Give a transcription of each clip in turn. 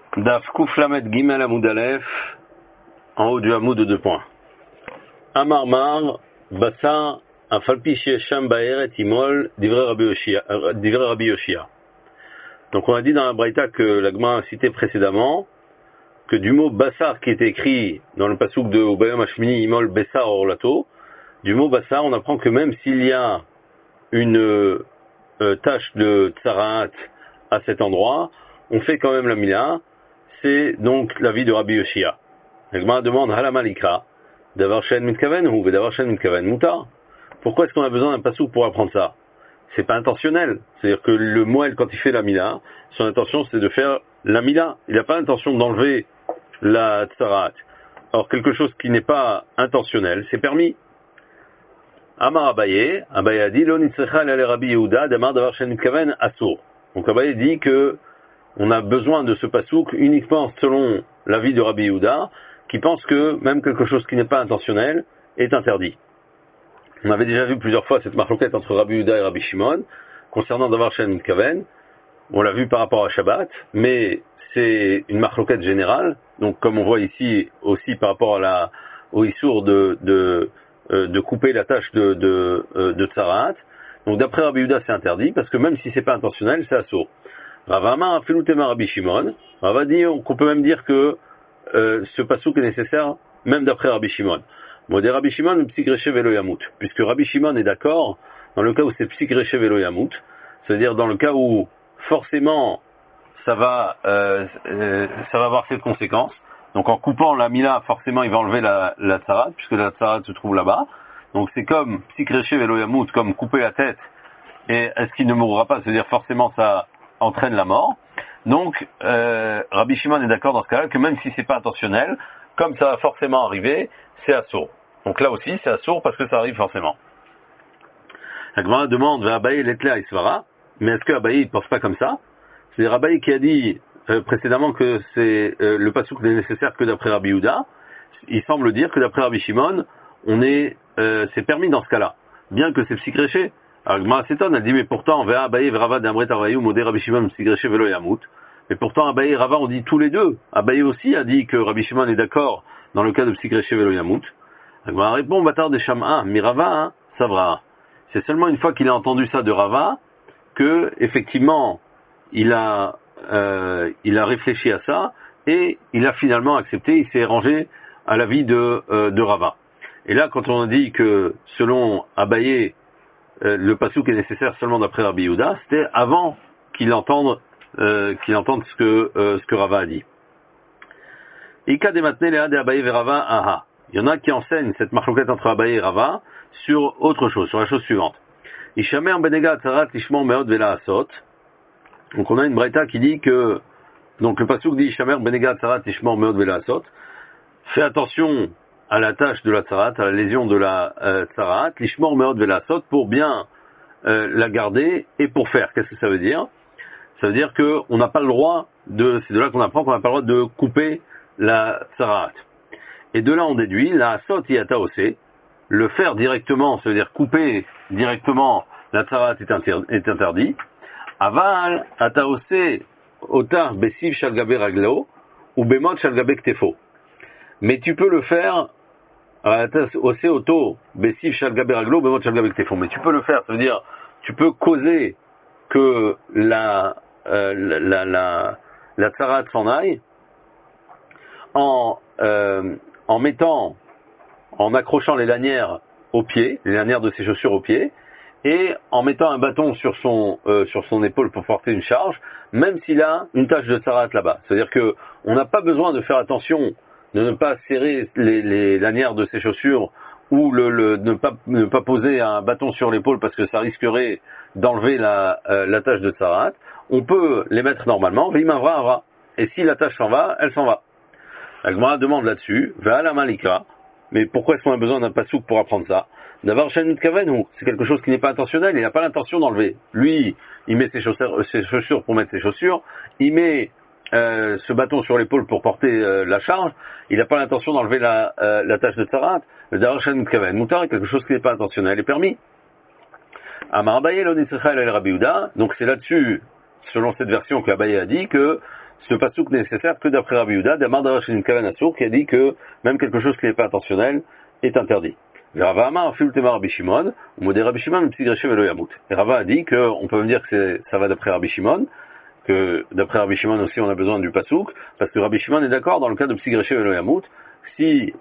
Daf Kouflamet Gimel Amoud Aleph, en haut du hamoud de 2 points. Amar Mar, Bassar, Afalpi Shesham Baeret Imol, Divrei Rabbi Yoshia. Donc on a dit dans la Braïta que la Gemara a cité précédemment, que du mot Bassar qui est écrit dans le pasouk de Ubayom Hashmini Imol Bessar Orlato, du mot Bassar on apprend que même s'il y a une tache de Tsaraat à cet endroit, on fait quand même la Mila. C'est donc l'avis de Rabbi Yoshia. La Gemara demande Halama Likra, d'avoir Shen Mitkaven ou d'avoir Shen Mitkaven Moutar. Pourquoi est-ce qu'on a besoin d'un pasouk pour apprendre ça? C'est pas intentionnel. C'est-à-dire que le moël, quand il fait la Mila, son intention c'est de faire la Mila. Il n'a pas l'intention d'enlever la Tsarat. Or, quelque chose qui n'est pas intentionnel, c'est permis. Amar Abaye a dit Lo nitzrecha le Rabbi Yehuda damar davar Shen Mitkaven asur. Donc Abaye dit que on a besoin de ce pasouk uniquement selon l'avis de Rabbi Yehuda, qui pense que même quelque chose qui n'est pas intentionnel est interdit. On avait déjà vu plusieurs fois cette marloquette entre Rabbi Yehuda et Rabbi Shimon, concernant Davar Shen Mitkaven. On l'a vu par rapport à Shabbat, mais c'est une marloquette générale, donc comme on voit ici aussi par rapport à au Issour de couper la tâche de Tsaraat. Donc d'après Rabbi Yehuda c'est interdit, parce que même si c'est pas intentionnel, c'est assour. Ravama a Felutema Rabbi Shimon. Rava dit qu'on peut même dire que ce pasouk est nécessaire même d'après Rabbi Shimon. Modé Rabbi Shimon Psikreche Velo Yamut, puisque Rabbi Shimon est d'accord dans le cas où c'est Psikreche Velo Yamut, c'est-à-dire dans le cas où forcément ça va avoir cette conséquence. Donc en coupant la Mila, forcément il va enlever la Tsarat, puisque la Tsarat se trouve là-bas. Donc c'est comme Psikreche Velo Yamut, comme couper la tête, et est-ce qu'il ne mourra pas, c'est-à-dire forcément ça entraîne la mort. Donc Rabbi Shimon est d'accord dans ce cas-là que même si c'est pas intentionnel, comme ça va forcément arriver, c'est assourd. Donc là aussi c'est assourd parce que ça arrive forcément. La Gemara demande vers Abaye l'Etla Isvara, mais est-ce que Abaye ne pense pas comme ça? C'est Abaye qui a dit précédemment que c'est le pasouk n'est nécessaire que d'après Rabbi Yehuda. Il semble dire que d'après Rabbi Shimon, c'est permis dans ce cas-là, bien que c'est psychréché. Alors Gemara s'étonne, elle dit mais pourtant Vea Abaye Rava d'Amret Arvaïou Modé Rabbi Shimon psychréché Velo Yamut. Mais pourtant Abaye et Rava on dit tous les deux. Abaye aussi a dit que Rabbi Shimon est d'accord dans le cas de psychréché Velo Yamut. La Gemara répond Batar des Sham'a, mi Rava Savra. C'est seulement une fois qu'il a entendu ça de Rava que effectivement il a réfléchi à ça et il a finalement accepté, il s'est rangé à l'avis de Rava. Et là quand on a dit que selon Abaye le pasouk est nécessaire seulement d'après Rabbi Yehuda, c'était avant qu'il entende ce que Rava a dit. Ika de matne lea de Abaye ve Rava aha. Il y en a qui enseignent cette marloquette entre Abaye et Rava sur autre chose, sur la chose suivante. Ishamer benega atzarat lishmor meod vela asot. Donc on a une braïta qui dit que, donc le pasouk dit Ishamer benega atzarat lishmor meod vela asot. Fais attention à la tâche de la tsarat, à la lésion de la tsarat, lishmor meod vela asot, pour bien la garder et pour faire. Qu'est-ce que ça veut dire? Ça veut dire que on n'a pas le droit c'est de là qu'on apprend qu'on n'a pas le droit de couper la tsarat. Et de là on déduit la asot yata ose. Le faire directement, ça veut dire couper directement la tsarat est interdit. Aval ata ose ota besiv shalgabe raglo ou bemot shalgabe ktefo. Mais tu peux le faire ose auto besiv shalgabe raglo bemot shalgabe ktefo. Mais tu peux le faire, ça veut dire tu peux causer que la tsarat s'en aille en accrochant les lanières aux pieds, les lanières de ses chaussures aux pieds, et en mettant un bâton sur son épaule pour porter une charge, même s'il a une tache de tsarat là-bas. C'est-à-dire que on n'a pas besoin de faire attention de ne pas serrer les lanières de ses chaussures ou ne pas poser un bâton sur l'épaule parce que ça risquerait d'enlever la tache de tsarat. On peut les mettre normalement, v'imavra. Et si la tache s'en va, elle s'en va. La Gemara demande là-dessus, Ve'ala malika, mais pourquoi est-ce qu'on a besoin d'un pasouk pour apprendre ça? D'avoir Shen Mitkaven, c'est quelque chose qui n'est pas intentionnel, il n'a pas l'intention d'enlever. Lui, il met ses chaussures pour mettre ses chaussures, il met ce bâton sur l'épaule pour porter la charge, il n'a pas l'intention d'enlever la tache de tsarat. D'avoir Shen Mitkaven, moutar est quelque chose qui n'est pas intentionnel, est permis. Amar Abaye lo nitzrecha el Rabbi Yehuda, donc c'est là-dessus, selon cette version que Abaye a dit, que ce pasouk n'est nécessaire que d'après Rabbi Yehuda, d'Amar Darashim Kaven Assour, qui a dit que même quelque chose qui n'est pas intentionnel est interdit. Et Rava Amar Afil Tema Rabbi Shimon, ou Modé Rabbi Shimon, Psi Greshe Velo Yamut. Et Rava a dit qu'on peut me dire que ça va d'après Rabbi Shimon, que d'après Rabbi Shimon aussi on a besoin du pasouk, parce que Rabbi Shimon est d'accord dans le cas de Psi Greshe Velo Yamut, si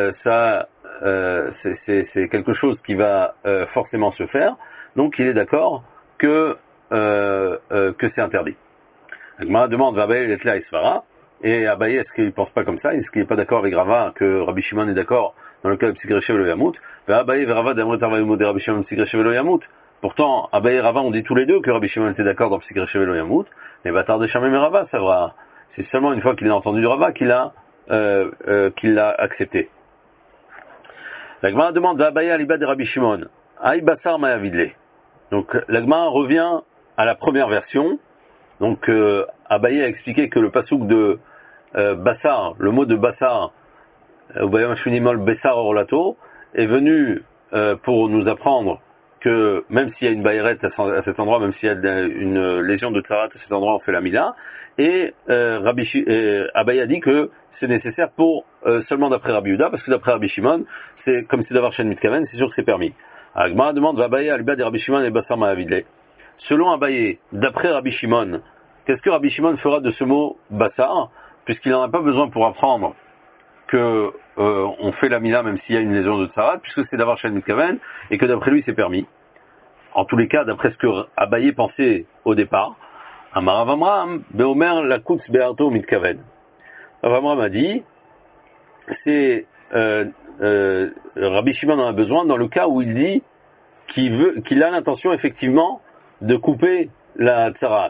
c'est quelque chose qui va forcément se faire, donc il est d'accord que c'est interdit. Agmara demande Abaye est là Isfara, et Abaye est-ce qu'il pense pas comme ça, est-ce qu'il n'est pas d'accord avec Rava que Rabbi Shimon est d'accord dans le cas de Psi Greshe Velo Yamut? Abaye et Rava d'Amret Arvaïmou de Rabbi Shimon Psi Greshe Velo Yamut. Pourtant Abaye et Rava ont dit tous les deux que Rabbi Shimon était d'accord dans Psi Greshe Velo Yamut, mais bâtard de Shamem et Rava, ça va. C'est seulement une fois qu'il a entendu de Rava qu'il l'a accepté. La Gemara demande à Abaye Aliba de Rabbi Shimon, Aï Bassar Mayavidle. Donc la Gemara revient à la première version. Donc Abaye a expliqué que le pasouk de Bassar, le mot de Bassar, Ubayam Ashunimol Bessar Orlato, est venu pour nous apprendre que même s'il y a une bayret à cet endroit, même s'il y a une lésion de tzarat à cet endroit, on fait la mila. Et Abaye a dit que c'est nécessaire pour seulement d'après Rabbi Yehuda, parce que d'après Rabbi Shimon, c'est comme c'est d'avoir Shen Mitkaven, c'est sûr que c'est permis. Agmara demande Abaye Alba de Rabbi Shimon et Bassar Ma'avidle. Selon Abaye, d'après Rabbi Shimon, qu'est-ce que Rabbi Shimon fera de ce mot Bassar, puisqu'il n'en a pas besoin pour apprendre que on fait la mila même s'il y a une lésion de tzarat, puisque c'est d'avoir Shen Mitkaven, et que d'après lui c'est permis. En tous les cas, d'après ce que Abaye pensait au départ, Amar Avamram, Beomer Lakutz Be'arto Mitkaven. Avamram a dit, c'est Rabbi Shimon en a besoin dans le cas où il dit qu'il a l'intention effectivement de couper la tzarat.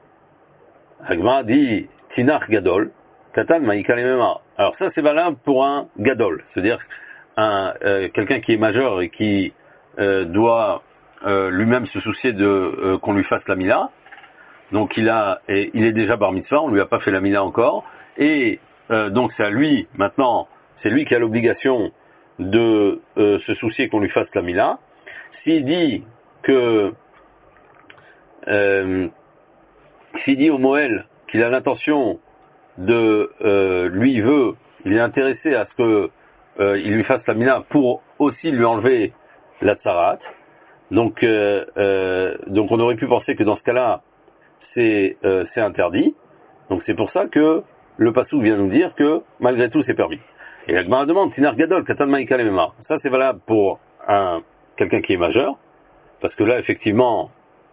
Agma dit Tinach Gadol, Katan Maïka Lemema. Alors ça c'est valable pour un Gadol, c'est-à-dire quelqu'un qui est majeur et qui doit lui-même se soucier de qu'on lui fasse la mila. Donc il est déjà bar mitzvah, on lui a pas fait la mila encore, et donc c'est à lui maintenant, c'est lui qui a l'obligation de se soucier qu'on lui fasse la mila. S'il dit au Moël qu'il a l'intention de il est intéressé à ce que il lui fasse la mila pour aussi lui enlever la tzarat. Donc on aurait pu penser que dans ce cas-là c'est interdit. Donc c'est pour ça que le passouk vient nous dire que malgré tout c'est permis. Et la Gemara demande Tinar Gadol Katan Maïka Lemema. Ça c'est valable pour quelqu'un qui est majeur, parce que là effectivement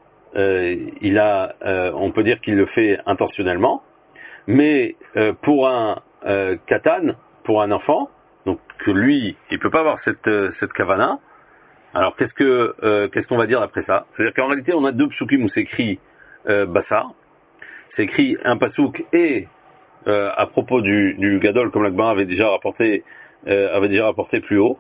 on peut dire qu'il le fait intentionnellement, mais pour un katan, pour un enfant, donc que lui il peut pas avoir cette kavana. Alors qu'est-ce qu'on va dire après ça? C'est-à-dire qu'en réalité on a deux psukim où c'est écrit Bassar, c'est écrit un pasouk et à propos du gadol, comme la Gemara avait déjà rapporté plus haut,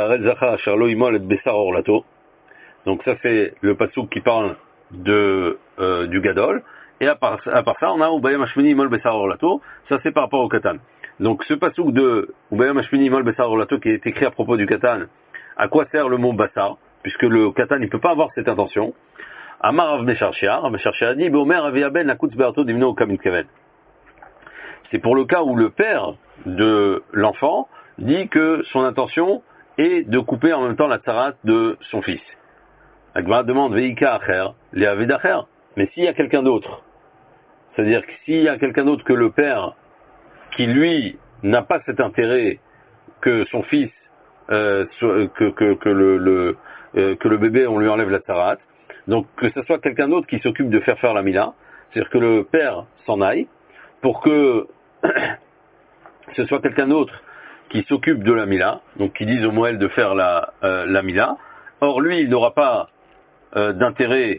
donc ça c'est le pasouk qui parle du gadol, et à part ça on a Ubayam Hashmini Imol Bessar Orlato, ça c'est par rapport au katan. Donc ce pasouk de Ubayam Hashmini Imol Bessar Orlato qui est écrit à propos du katan, à quoi sert le mot Bassar, puisque le katan il peut pas avoir cette intention. Amar Rav Mesharshia a dit Beomer Aviaben Lakutz Be'arto Dimno Kamit Kaven. C'est pour le cas où le père de l'enfant dit que son intention est de couper en même temps la tzarat de son fils. Agma demande Veika Acher, Léavé d'Acher. Mais s'il y a quelqu'un d'autre, c'est-à-dire que s'il y a quelqu'un d'autre que le père, qui lui n'a pas cet intérêt que son fils, que le bébé on lui enlève la tzarat, donc que ce soit quelqu'un d'autre qui s'occupe de faire la mila, c'est-à-dire que le père s'en aille, pour que ce soit quelqu'un d'autre qui s'occupe de la mila, donc qui dise au Moël de faire la mila. Or lui il n'aura pas d'intérêt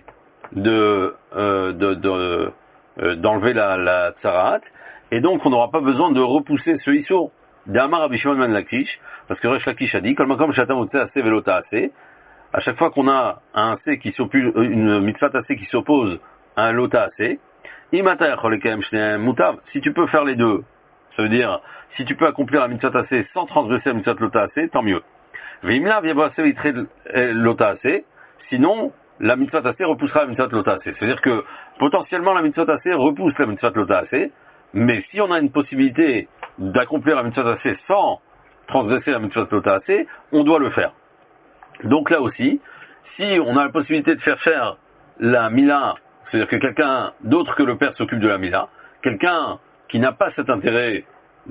d'enlever la tzarat, et donc on n'aura pas besoin de repousser ce issour d'Amar Rabbi Shimon ben Lakish, parce que Resh Lakish a dit Kol makom she'ata motze aseh velo ta'aseh. À chaque fois qu'on a un aseh qui s'oppose, une mitzvah aseh qui s'oppose à un lota aseh, imata yachol lekayem shneim mutav. Si tu peux faire les deux, ça veut dire si tu peux accomplir la mitzvah aseh sans transgresser la mitzvah lota aseh, tant mieux. Veimla v'yavo aseh vitre lota aseh. Sinon la mitzvah aseh repoussera la mitzvah lota aseh. C'est-à-dire que potentiellement la mitzvah aseh repousse la mitzvah lota aseh, Mais si on a une possibilité d'accomplir la mitzvah tassé sans transgresser la mitzvah tassé, on doit le faire. Donc là aussi, si on a la possibilité de faire faire la mila, c'est-à-dire que quelqu'un d'autre que le père s'occupe de la mila, quelqu'un qui n'a pas cet intérêt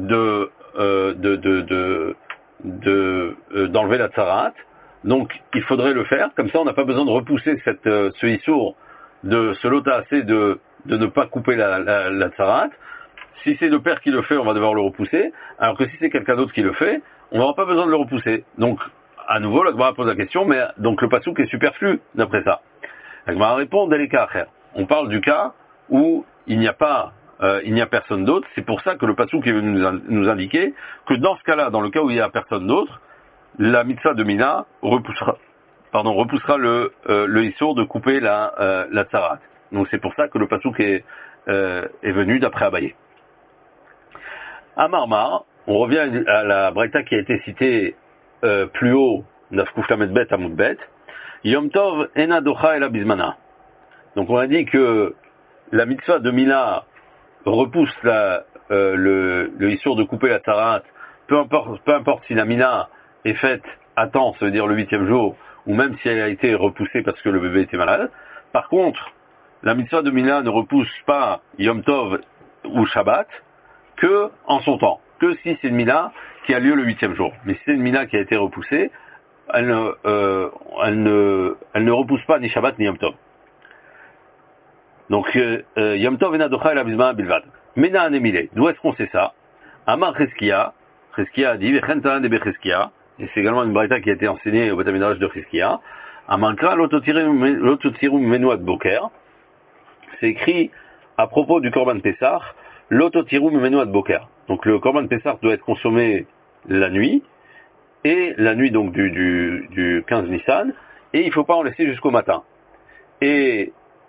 d'enlever la tsarat, donc il faudrait le faire, comme ça on n'a pas besoin de repousser ce issour de ce lota assez de ne pas couper la tsarat. Si c'est le père qui le fait, on va devoir le repousser, alors que si c'est quelqu'un d'autre qui le fait, on n'aura pas besoin de le repousser. Donc, à nouveau, la Gemara pose la question, mais donc le pasouk est superflu d'après ça. La Gemara répond, on parle du cas où il n'y a personne d'autre. C'est pour ça que le pasouk est venu nous indiquer que dans ce cas-là, dans le cas où il n'y a personne d'autre, la mitzvah de Mina repoussera le issour de couper la tsarat. Donc c'est pour ça que le pasouk est venu d'après Abaye. À Marmar, on revient à la braïta qui a été citée plus haut, Nafkouf Lamed Bet Amoud Bet, Yom Tov Ena Docha Ela Bizmana. Donc on a dit que la mitzvah de Mila repousse le issour de couper la tsarat, peu importe si la Mila est faite à temps, ça veut dire le 8e jour, ou même si elle a été repoussée parce que le bébé était malade. Par contre, la mitzvah de Mila ne repousse pas Yom Tov ou Shabbat que en son temps, que si c'est une Mila qui a lieu le 8e jour. Mais si c'est une Mila qui a été repoussée, elle ne repousse pas ni Shabbat ni Yom Tov. Donc Yom Tov ena docha el abizmana bilvad. Mena anemile. D'où est-ce qu'on sait ça? Amar Cheskia a dit Vechen tanan de Becheskia, et c'est également une braïta qui a été enseignée au Beth-Midrash de Cheskia. Amankra lototiru menuat boker. C'est écrit à propos du Korban Pessah, lototiru menuat boker. Donc le Korban Pessah doit être consommé la nuit, et la nuit donc du 15 Nissan, et il ne faut pas en laisser jusqu'au matin. Et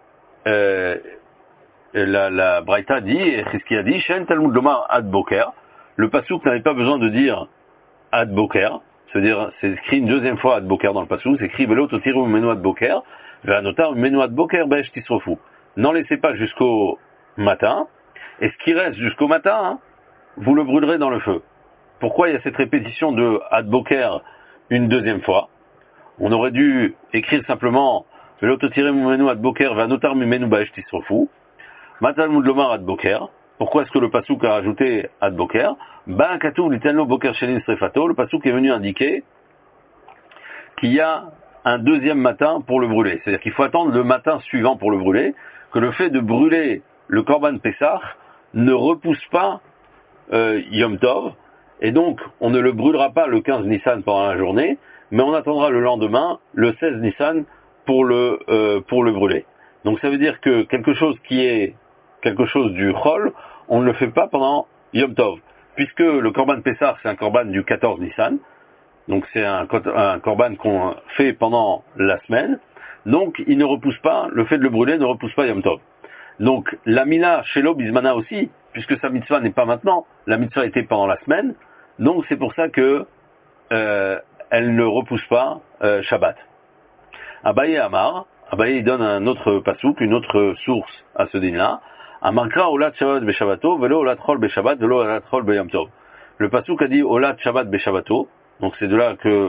la Braïta dit, et Chizki a dit, Shen Talmud Lomar Ad Boker, le Passouk n'avait pas besoin de dire Ad Boker, c'est-à-dire, c'est écrit une deuxième fois Ad Boker dans le Passouk, c'est écrit Velo Totiru Menu Ad Boker, Ve'anotar Menu Ad Boker Be'esh Tisrofu. N'en laissez pas jusqu'au matin, et ce qui reste jusqu'au matin, vous le brûlerez dans le feu. Pourquoi il y a cette répétition de Ad Boker une deuxième fois? On aurait dû écrire simplement Velototirem menu ad boker vanotar mimenu baesh tisrofu. Matalmud lomar ad boker. Pourquoi est-ce que le pasouk a rajouté ad boker? Ben katou litenlo boker shelin srefato. Le pasouk est venu indiquer qu'il y a un deuxième matin pour le brûler. C'est-à-dire qu'il faut attendre le matin suivant pour le brûler, que le fait de brûler le Korban Pessah ne repousse pas Yom Tov, et donc on ne le brûlera pas le 15 Nissan pendant la journée, mais on attendra le lendemain, le 16 Nissan, pour le brûler. Donc ça veut dire que quelque chose qui est quelque chose du Chol, on ne le fait pas pendant Yom Tov, puisque le Korban Pessah c'est un Korban du 14 Nissan, donc c'est un Korban qu'on fait pendant la semaine, donc il ne repousse pas, le fait de le brûler ne repousse pas Yom Tov. Donc la Mila Shelo Bismana aussi, puisque sa mitzvah n'est pas maintenant, la mitzvah était pendant la semaine, donc c'est pour ça que elle ne repousse pas Shabbat. Abaye Amar, Abaye donne un autre pasouk, une autre source à ce din-là. Amankra olat Shabbat beshabbato, velo olat chol beshabbat, velo olat chol beyom tov. Le pasouk a dit olat Shabbat beshabbato, donc c'est de là que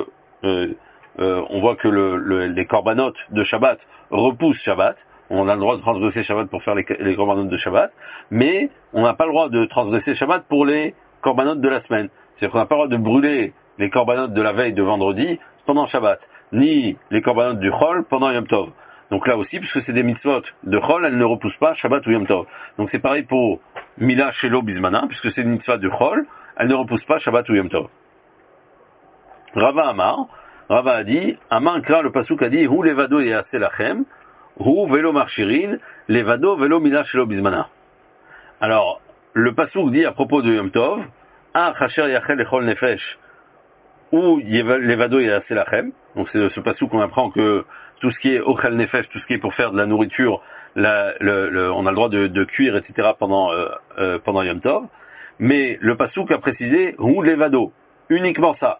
on voit que les corbanotes de Shabbat repoussent Shabbat. On a le droit de transgresser Shabbat pour faire les corbanotes de Shabbat, mais on n'a pas le droit de transgresser Shabbat pour les corbanotes de la semaine. C'est-à-dire qu'on n'a pas le droit de brûler les corbanotes de la veille de vendredi pendant Shabbat, ni les corbanotes du Chol pendant Yom Tov. Donc là aussi, puisque c'est des mitzvot de Chol, elles ne repoussent pas Shabbat ou Yom Tov. Donc c'est pareil pour Mila Shelo Bismana, puisque c'est une mitzvah de Chol, elle ne repousse pas Shabbat ou Yom Tov. Rava Amar, Rava a dit, Amankra, le pasuk a dit, Hu levado yase lachem, Hu velo marchirin, levado velo Mila Shelo Bismana. Alors, le pasuk dit à propos de Yom Tov, Ah chacher yachel echol nefesh, ou levado yase lachem. Donc c'est ce pasuk qu'on apprend que tout ce qui est ochel nefesh, tout ce qui est pour faire de la nourriture, on a le droit de cuire, etc. pendant Yom Tov. Mais le pasuk a précisé ou levado, uniquement ça.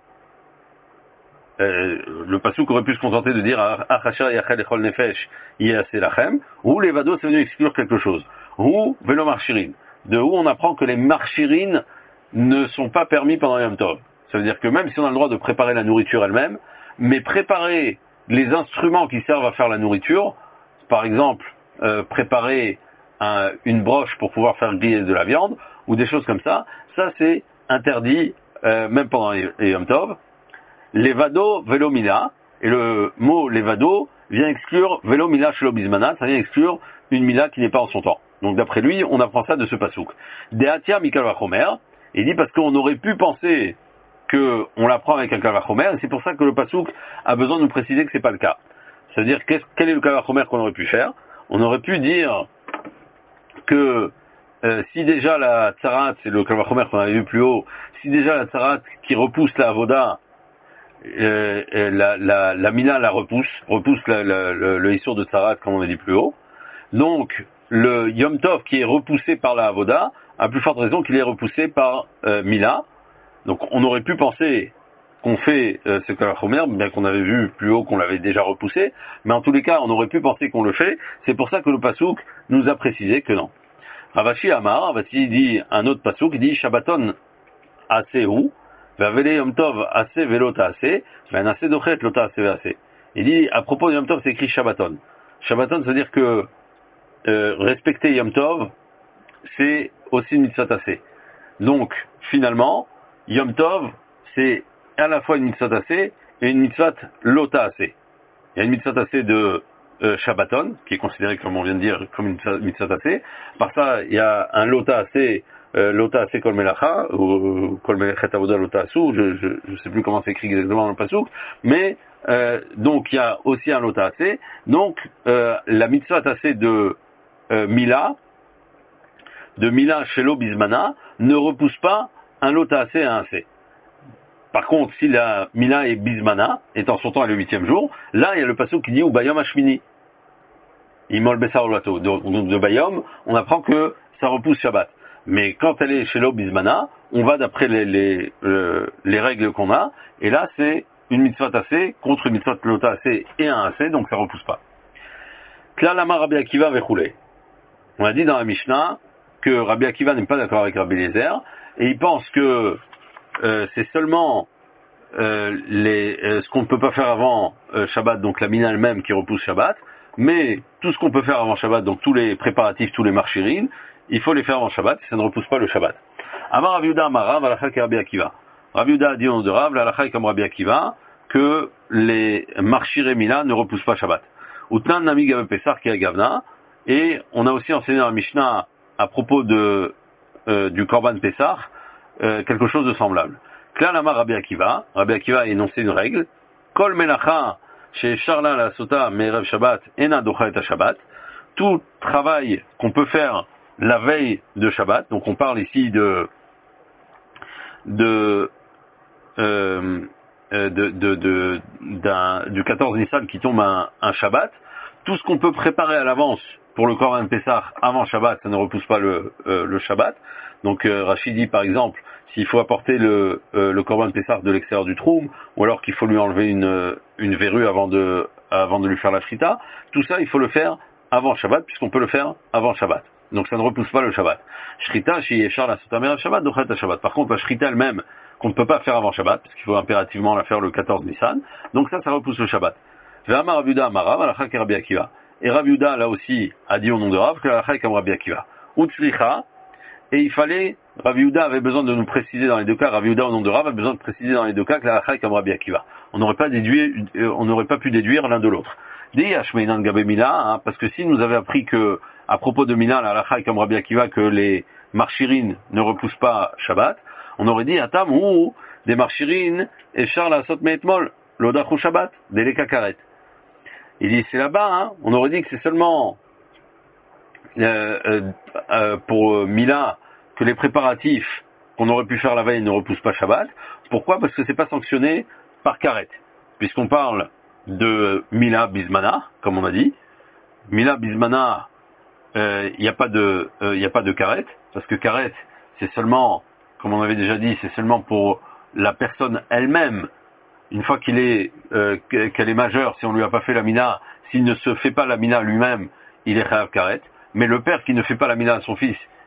Le pasuk aurait pu se contenter de dire achasher yachel echol nefesh yase lachem, ou levado c'est venu exclure quelque chose. Ou velo marchirin. de où on apprend que les marchirines ne sont pas permis pendant Yom Tov. Ça veut dire que même si on a le droit de préparer la nourriture elle-même, mais préparer les instruments qui servent à faire la nourriture, par exemple, préparer une broche pour pouvoir faire griller de la viande, ou des choses comme ça c'est interdit, même pendant les Yom Tov. Levado velo mila, et le mot levado vient exclure velo mila shelo bizmana, ça vient exclure une mila qui n'est pas en son temps. Donc d'après lui, on apprend ça de ce pasouk. Deatia mikal vachomer, il dit parce qu'on aurait pu penser que on l'apprend avec un kal vachomer, et c'est pour ça que le pasouk a besoin de nous préciser que c'est pas le cas. C'est-à-dire quel est le kal vachomer qu'on aurait pu faire? On aurait pu dire que si déjà la tsarat, c'est le kal vachomer qu'on avait vu plus haut, si déjà la tsarat qui repousse la avoda, la mina la repousse le issour de tsarat comme on a dit plus haut, donc le Yom Tov qui est repoussé par la avoda, à plus forte raison qu'il est repoussé par Mila. Donc on aurait pu penser qu'on fait ce kal vachomer, bien qu'on avait vu plus haut qu'on l'avait déjà repoussé, mais en tous les cas on aurait pu penser qu'on le fait, c'est pour ça que le pasouk nous a précisé que non. Ravashi Amar, Ravashi dit un autre pasouk, il dit Shabbaton Asehu, Vavele Yom Tov Ase Velota Ase, Ben Ase Dochet Lota Ase Vease. Il dit à propos de Yom Tov c'est écrit Shabbaton. Shabbaton ça veut dire que respecter Yom Tov c'est aussi une mitzvah Ase. Donc finalement Yom Tov c'est à la fois une mitzvah Ase et une mitzvah Lota Ase. Il y a une mitzvah Ase de Shabbaton, qui est considéré, comme on vient de dire, comme une mitzvah Ase. Par ça, il y a un Lota Ase Kol Melacha, ou Kol Melechet Avoda Lota Asu, je sais plus comment c'est écrit exactement dans le pasouk, mais donc il y a aussi un Lota Ase. Donc la mitzvah Ase de Mila Shelo Bizmana, ne repousse pas un Lota Ase à un Ase. Par contre, si la Mila est Bizmana, est en son temps et le 8e jour, là, il y a le passouk qui dit ou Bayom Hashmini. Imol Bessar Olato. Donc, de Bayom, on apprend que ça repousse Shabbat. Mais quand elle est chez l'eau Bizmana, on va d'après les règles qu'on a, et là, c'est une mitzvah tassée contre une mitzvah lota assez et un assez, donc ça repousse pas. Klalama Rabbi Akiva vechoulé. On a dit dans la Mishnah que Rabbi Akiva n'est pas d'accord avec Rabbi Eliezer, et il pense que c'est seulement ce qu'on ne peut pas faire avant Shabbat, donc la mina elle-même qui repousse Shabbat, mais tout ce qu'on peut faire avant Shabbat, donc tous les préparatifs, tous les marchirines, il faut les faire avant Shabbat, ça ne repousse pas le Shabbat. Amar Rav Yehuda Amar Rav, Alakha ki Rabbi Akiva. Rav Yehuda a dit au nom de Rav, l'Alakha est comme Rabbi Akiva, que les marchiré mina ne repoussent pas Shabbat. Utnan Nami Gav Pesach ki Gavna, et on a aussi enseigné dans la Mishnah à propos du Korban Pesach, quelque chose de semblable. Klalama Rabbi Akiva a énoncé une règle. Kol melacha chez Charla la Sota Merev Shabbat ena docha et Shabbat. Tout travail qu'on peut faire la veille de Shabbat, donc on parle ici du 14 Nissan qui tombe un Shabbat. Tout ce qu'on peut préparer à l'avance pour le Korban Pesach avant Shabbat, ça ne repousse pas le Shabbat. Donc Rachid dit par exemple, s'il faut apporter le Korban Pesach de l'extérieur du Troum, ou alors qu'il faut lui enlever une verrue avant de lui faire la shrita, tout ça il faut le faire avant Shabbat, puisqu'on peut le faire avant Shabbat. Donc ça ne repousse pas le Shabbat. Shrita, shi yeshar la sota merev Shabbat, dochet Shabbat. Par contre, la shrita elle-même, qu'on ne peut pas faire avant Shabbat, parce qu'il faut impérativement la faire le 14 Nissan, donc ça repousse le Shabbat. Ve'amar Rav Yehuda amar Rav, alakha ke Rabbi Akiva. Et Rav Yehuda, là aussi, a dit au nom de Rav, que l'alakha est comme Rabbi Akiva. Utzricha, et il fallait, Rav Yehuda avait besoin de nous préciser dans les deux cas, Rav Yehuda au nom de Rav a besoin de préciser dans les deux cas que l'alakha est comme Rabbi Akiva. On n'aurait pas pu déduire l'un de l'autre. Parce que si nous avait appris que, à propos de Mina, la halakha est comme Rabbi Akiva, que les marchirines ne repoussent pas Shabbat, on aurait dit, Atam, ou des marchirines, et Charles Asot Meetmol, l'Odachu Shabbat, des Lekakaret. Il dit, c'est là-bas, on aurait dit que c'est seulement pour Mila que les préparatifs qu'on aurait pu faire la veille ne repoussent pas Shabbat. Pourquoi? Parce que c'est pas sanctionné par Karet. Puisqu'on parle de Mila Bismana, comme on a dit. Mila Bismana, il n'y a pas de Karet, parce que Karet, c'est seulement, comme on avait déjà dit, c'est seulement pour la personne elle-même. Une fois qu'elle est majeure, si on lui a pas fait la mina, s'il ne se fait pas la mina lui-même, il est chayav karet. Mais le père qui ne fait pas la mina à son fils,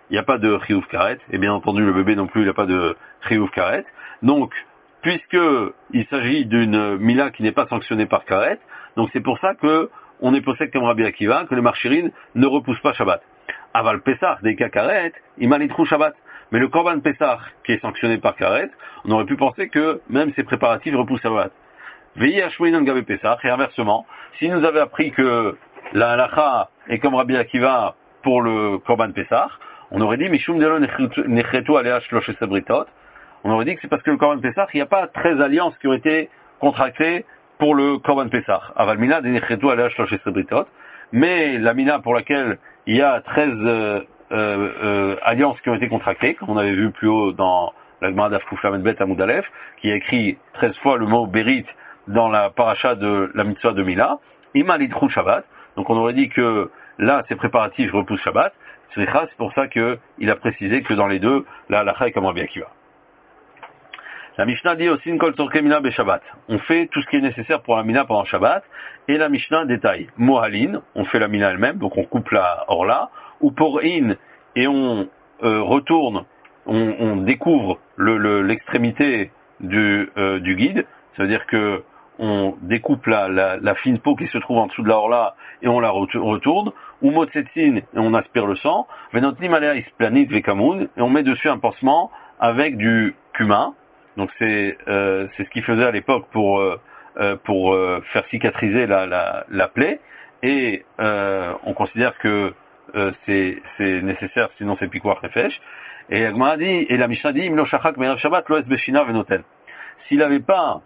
il n'y a pas de chiyuv karet, et bien entendu le bébé non plus, il n'a pas de chiyuv karet. Donc, puisque il s'agit d'une mila qui n'est pas sanctionnée par karet, donc c'est pour ça que on est possède comme Rabbi Akiva, que les marchirines ne repoussent pas Shabbat. Aval Pesach, des cas karet, imalitrou Shabbat. Mais le Korban Pesach, qui est sanctionné par karet, on aurait pu penser que même ses préparatifs repoussent Shabbat. Veillez à Shmoinan Gabe Pesach, et inversement, si nous avait appris que la halacha est comme Rabbi Akiva pour le Korban Pesach, on aurait dit Mishum Delo Nechretu Alea Shloshes Britot. On aurait dit que c'est parce que le Korban Pesach, il n'y a pas 13 alliances qui ont été contractées pour le Korban Pesach. Aval Mina de Nechretu Alea Shloshes Britot. Mais la mina pour laquelle il y a 13 alliances qui ont été contractées, comme on avait vu plus haut dans la Gemara d'Afkouf Lamed Bet Amud Aleph, qui a écrit 13 fois le mot Berit dans la paracha de la mitzvah de Mila, Ima Lidchou Shabbat. Donc on aurait dit que là, ces préparatifs repoussent Shabbat. C'est pour ça qu'il a précisé que dans les deux, la halacha est comme Rabbi Akiva. La Mishnah dit aussi Kol Tzorke Mina be Shabbat. On fait tout ce qui est nécessaire pour la Mina pendant Shabbat. Et la Mishnah détaille Mohalin, on fait la Mina elle-même, donc on coupe la orla, ou pour In, et on retourne, on découvre l'extrémité du guide. Ça veut dire que on découpe la fine peau qui se trouve en dessous de la orla et on la retourne, ou Motsetsin, et on aspire le sang, Venotnim Alea Isplanit Vekamoun, et on met dessus un pansement avec du cumin. Donc c'est ce qu'il faisait à l'époque pour faire cicatriser la plaie, et on considère que c'est nécessaire, sinon c'est piquoir nefesh. Et la Mishnah dit Imlo Shachak Me'erev Shabbat Lo Es Beshina Venoten. S'il n'avait pas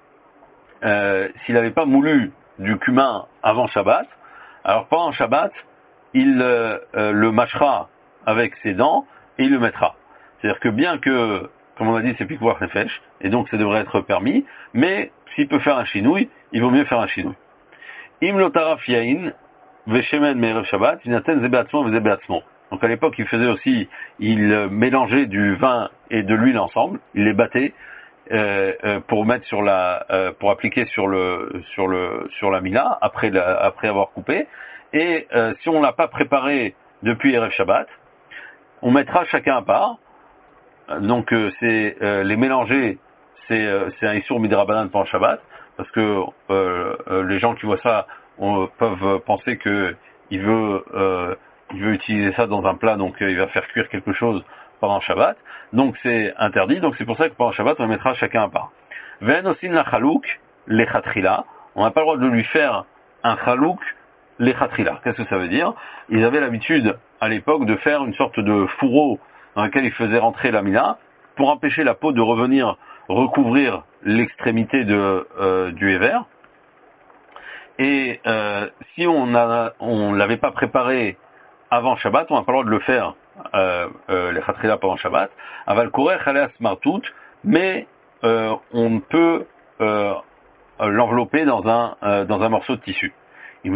moulu du cumin avant Shabbat, alors pendant Shabbat, il le mâchera avec ses dents et il le mettra. C'est-à-dire que bien que, comme on a dit, c'est piquoir nefesh, et donc ça devrait être permis, mais s'il peut faire un chinouille, il vaut mieux faire un chinouille. Im lo taraf yain veshemen me'erev Shabbat, vinaten ze be'atzmo ve ze be'atzmo. Donc à l'époque, il faisait aussi, il mélangeait du vin et de l'huile ensemble, il les battait pour mettre pour appliquer sur la mina après avoir coupé. Et si on l'a pas préparé depuis Erev Shabbat, on mettra chacun à part. Donc c'est les mélanger, c'est un issour midrabanan pendant Shabbat, parce que les gens qui voient ça peuvent penser que il veut utiliser ça dans un plat, donc il va faire cuire quelque chose pendant Shabbat. Donc c'est interdit, donc c'est pour ça que pendant Shabbat on le mettra chacun à part. Ven osin la chalouk le chatrila, on n'a pas le droit de lui faire un chalouk le chatrila. Qu'est-ce que ça veut dire? Ils avaient l'habitude à l'époque de faire une sorte de fourreau dans lequel ils faisaient rentrer la mina pour empêcher la peau de revenir recouvrir l'extrémité du héver. Et si on l'avait pas préparé avant Shabbat, on n'a pas le droit de le faire les chatrila pendant Shabbat. Aval korech aleas martout, mais on peut l'envelopper dans un morceau de tissu. S'il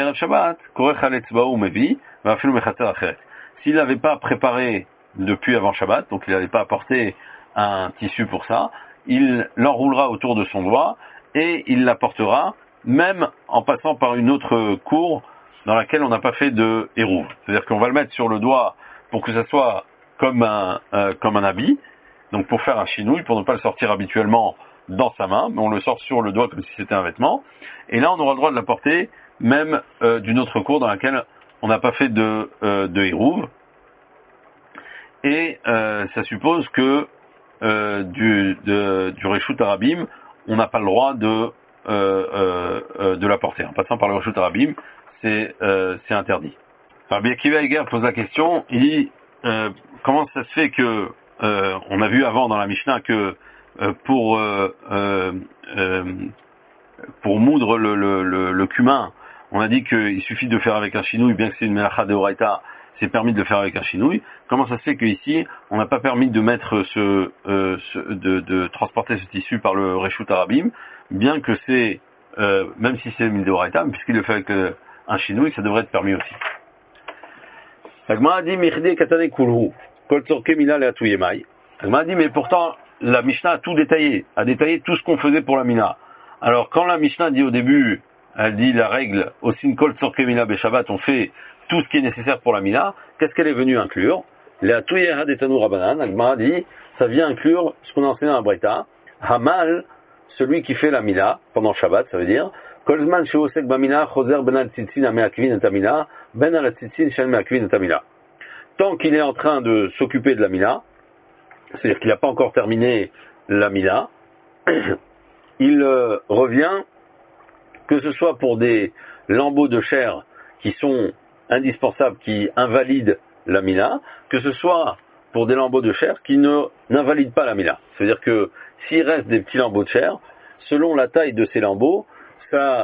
n'avait pas préparé depuis avant Shabbat, donc il n'avait pas apporté un tissu pour ça, il l'enroulera autour de son doigt et il l'apportera même en passant par une autre cour dans laquelle on n'a pas fait de hérouve. C'est-à-dire qu'on va le mettre sur le doigt pour que ça soit comme un habit, donc pour faire un chinouille, pour ne pas le sortir habituellement dans sa main, mais on le sort sur le doigt comme si c'était un vêtement. Et là, on aura le droit de la porter même d'une autre cour dans laquelle on n'a pas fait de hérouve. Et ça suppose que du Reshut Arabim, on n'a pas le droit de la porter. En passant par le Reshut Arabim, c'est interdit. Rabbi Akiva Eger pose la question, il dit comment ça se fait que on a vu avant dans la Mishnah que pour moudre le cumin, on a dit qu'il suffit de faire avec un chinouille, bien que c'est une melacha de Horaïta, c'est permis de le faire avec un chinouille. Comment ça se fait qu'ici, on n'a pas permis de mettre de transporter ce tissu par le Reshut Arabim, bien que c'est, même si c'est une de Horaïta, puisqu'il le fait avec un chinouille, ça devrait être permis aussi. L'Agma a dit, Michde katane kulhu, kol tzorke mina leatu yemai. L'Agma a dit, mais pourtant, la Mishnah a tout détaillé, a détaillé tout ce qu'on faisait pour la mina. Alors, quand la Mishnah dit au début, elle dit la règle, osin kol tzorke mina be Shabbat, on fait tout ce qui est nécessaire pour la mina, qu'est-ce qu'elle est venue inclure? La Tuyera des Tanour Rabanan, Agmara dit, ça vient inclure ce qu'on a enseigné dans la Breta. Hamal, celui qui fait la Mila, pendant Shabbat, ça veut dire, Kolzman Sheosek Bamina, Choser Ben al Tzitzin Ameakvin et Amila, Ben al Tzitzin Shen Meakvin et Amila. Tant qu'il est en train de s'occuper de la Mila, c'est-à-dire qu'il n'a pas encore terminé la Mila, il revient, que ce soit pour des lambeaux de chair qui sont indispensables, qui invalident la Mila, que ce soit pour des lambeaux de chair qui n'invalident pas la Mila. C'est-à-dire que s'il reste des petits lambeaux de chair, selon la taille de ces lambeaux, ça,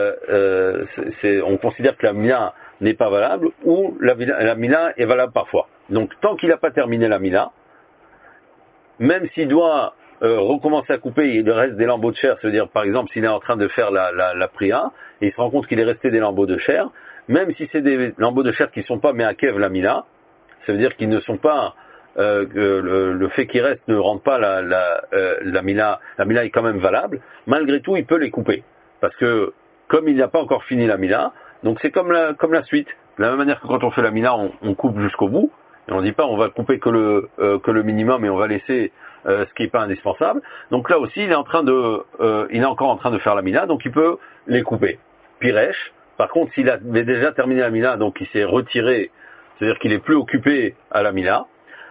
on considère que la Mila n'est pas valable ou la Mila est valable parfois. Donc tant qu'il n'a pas terminé la Mila, même s'il doit recommencer à couper, il reste des lambeaux de chair, c'est-à-dire par exemple s'il est en train de faire la priya, et il se rend compte qu'il est resté des lambeaux de chair, même si c'est des lambeaux de chair qui ne sont pas meakev la Mila, ça veut dire qu'ils ne sont pas, le fait qu'il reste ne rend pas la Mila est quand même valable, malgré tout il peut les couper. Parce que, comme il n'a pas encore fini la Mila, donc c'est comme la suite. De la même manière que quand on fait la Mila, on coupe jusqu'au bout, et on ne dit pas on va couper que le minimum et on va laisser ce qui n'est pas indispensable. Donc là aussi, il est encore en train de faire la Mila, donc il peut les couper. Piresh, par contre, s'il avait déjà terminé la Mila, donc il s'est retiré, c'est-à-dire qu'il est plus occupé à la Mila,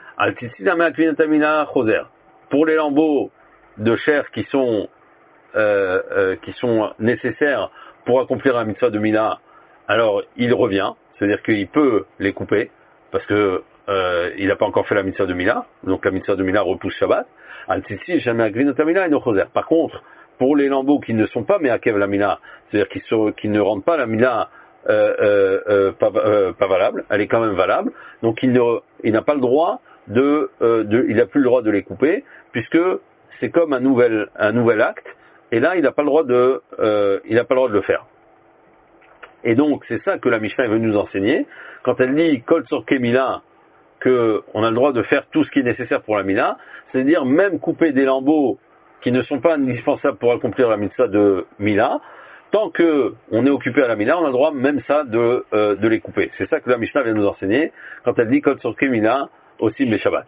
pour les lambeaux de chair qui sont nécessaires pour accomplir la mitzvah de Mila, alors il revient, c'est-à-dire qu'il peut les couper, parce que il n'a pas encore fait la mitzvah de Mila, donc la mitzvah de Mila repousse Shabbat. Par contre, pour les lambeaux qui ne sont pas meakev la Mila, c'est-à-dire qui ne rendent pas la Mila pas valable, elle est quand même valable, donc il n'a pas le droit il n'a plus le droit de les couper, puisque c'est comme un nouvel acte, et là il n'a pas le droit de le faire. Et donc c'est ça que la Mishnah est venue nous enseigner quand elle dit Kol Tzorke Mila, que on a le droit de faire tout ce qui est nécessaire pour la Mila, c'est-à-dire même couper des lambeaux qui ne sont pas indispensables pour accomplir la mitzvah de Mila. Tant que on est occupé à la Mila, on a le droit même ça de les couper. C'est ça que la Mishnah vient nous enseigner quand elle dit Kol Tzorke Mila aussi mes Shabbat.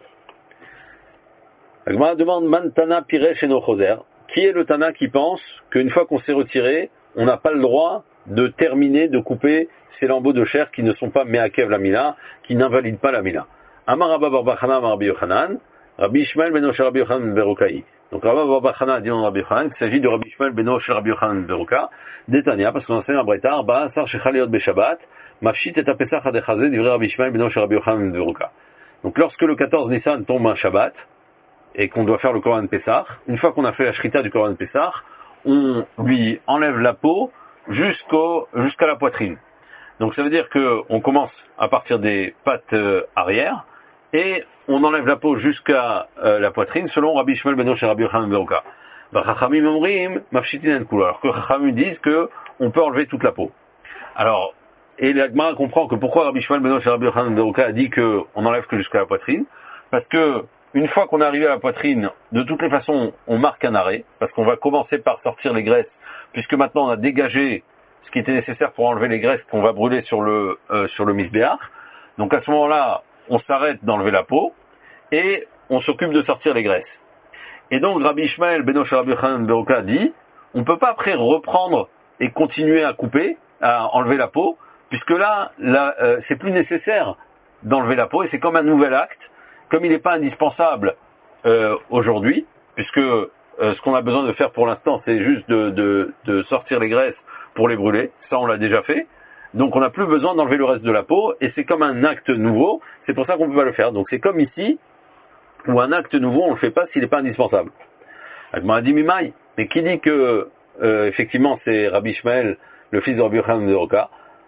La Gemara demande Man Tana Piresh Eno Choser. Qui est le Tana qui pense qu'une fois qu'on s'est retiré, on n'a pas le droit de terminer, de couper ces lambeaux de chair qui ne sont pas meakev la Mila, qui n'invalident pas la Mila. Amar Rabba bar Bachana Amar Rabbi Yochanan, Rabbi Ishmael beno shel Rabbi Yochanan Berokai. Donc Rabba bar Bachana a dit dans Rabbi Yochanan qu'il s'agit de Rabbi Ishmael beno shel Rabbi Yochanan Beroka, d'Etania, parce qu'on enseigne à Bretar, Ba'asar shechaliot beshabbat, mafshit et apesach adechazé, divrei Rabbi Ishmael beno shel Rabbi Yochanan Beroka. Donc lorsque le 14 Nissan tombe un Shabbat, et qu'on doit faire le Korban Pessah, une fois qu'on a fait la Shrita du Korban Pessah, on lui enlève la peau jusqu'à la poitrine. Donc ça veut dire qu'on commence à partir des pattes arrière, et on enlève la peau jusqu'à la poitrine, selon Rabbi Shmuel ben Yoshua Rabbi Yochanan ben Beroka. Chachamim omrim mafshitin en couleur. Alors que Chachamim disent qu'on peut enlever toute la peau. Alors, et la Gemara comprend que pourquoi Rabbi Shmuel ben Yoshua Rabbi Yochanan ben Beroka a dit qu'on enlève que jusqu'à la poitrine, parce que une fois qu'on est arrivé à la poitrine, de toutes les façons, on marque un arrêt, parce qu'on va commencer par sortir les graisses, puisque maintenant on a dégagé ce qui était nécessaire pour enlever les graisses qu'on va brûler sur le misbéach. Donc à ce moment-là, on s'arrête d'enlever la peau, et on s'occupe de sortir les graisses. Et donc Rabbi Ishmael ben Yoshua Rabbi Yochanan ben Beroka dit, on ne peut pas après reprendre et continuer à couper, à enlever la peau, puisque là c'est plus nécessaire d'enlever la peau, et c'est comme un nouvel acte. Comme il n'est pas indispensable aujourd'hui, puisque ce qu'on a besoin de faire pour l'instant, c'est juste de sortir les graisses pour les brûler, ça on l'a déjà fait, donc on n'a plus besoin d'enlever le reste de la peau, et c'est comme un acte nouveau, c'est pour ça qu'on ne peut pas le faire. Donc c'est comme ici, où un acte nouveau, on ne le fait pas s'il n'est pas indispensable. Agmara dit Mimai, mais qui dit que effectivement c'est Rabbi Ishmael, le fils de Rabbi Yochanan ben Beroka,